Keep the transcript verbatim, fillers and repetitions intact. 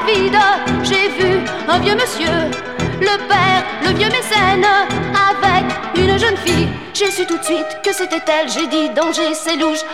vide. J'ai vu un vieux monsieur, le père, le vieux mécène, avec une jeune fille. J'ai su tout de suite que c'était elle. J'ai dit danger, c'est louche.